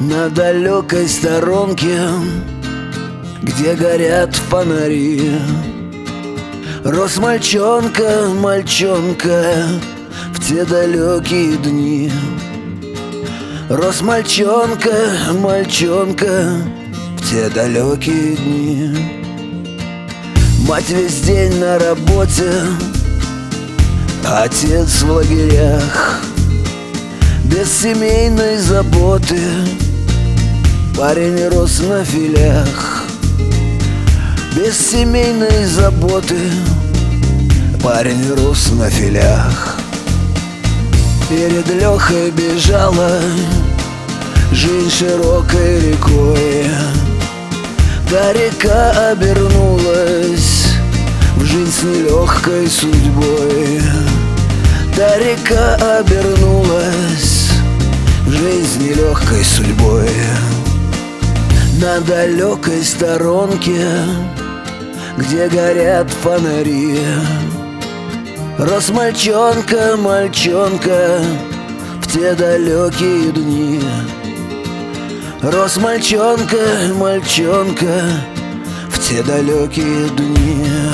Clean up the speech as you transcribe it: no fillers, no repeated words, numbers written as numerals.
На далекой сторонке, где горят фонари, рос мальчонка, мальчонка в те далекие дни. Рос мальчонка, мальчонка в те далекие дни. Мать весь день на работе, отец в лагерях. Без семейной заботы парень рос на филях. Без семейной заботы парень рос на филях. Перед Лехой бежала жизнь широкой рекой. Та река обернулась в жизнь с нелегкой судьбой. Та река обернулась в жизнь с нелегкой судьбой. На далекой сторонке, где горят фонари, рос мальчонка, мальчонка в те далекие дни. Рос мальчонка, мальчонка в те далекие дни.